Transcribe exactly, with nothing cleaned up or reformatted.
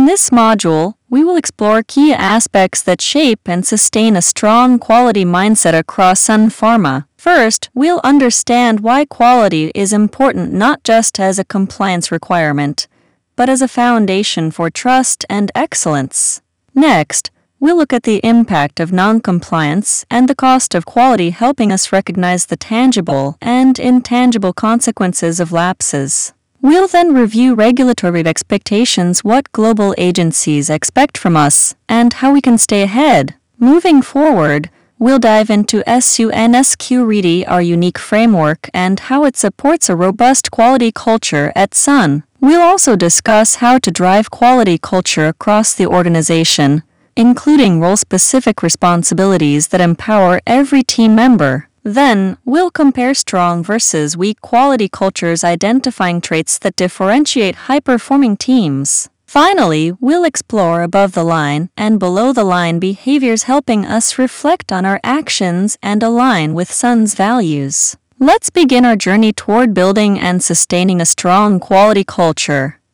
this module, we will explore key aspects that shape and sustain a strong quality mindset across Sun Pharma. First, we'll understand why quality is important not just as a compliance requirement, but as a foundation for trust and excellence. Next, we'll look at the impact of non-compliance and the cost of quality, helping us recognize the tangible and intangible consequences of lapses. We'll then review regulatory expectations, what global agencies expect from us, and how we can stay ahead. Moving forward, we'll dive into SUNSQ-Ready, our unique framework, and how it supports a robust quality culture at Sun. We'll also discuss how to drive quality culture across the organization, including role-specific responsibilities that empower every team member. Then, we'll compare strong versus weak quality cultures, identifying traits that differentiate high-performing teams. Finally, we'll explore above-the-line and below-the-line behaviors, helping us reflect on our actions and align with Sun's values. Let's begin our journey toward building and sustaining a strong quality culture.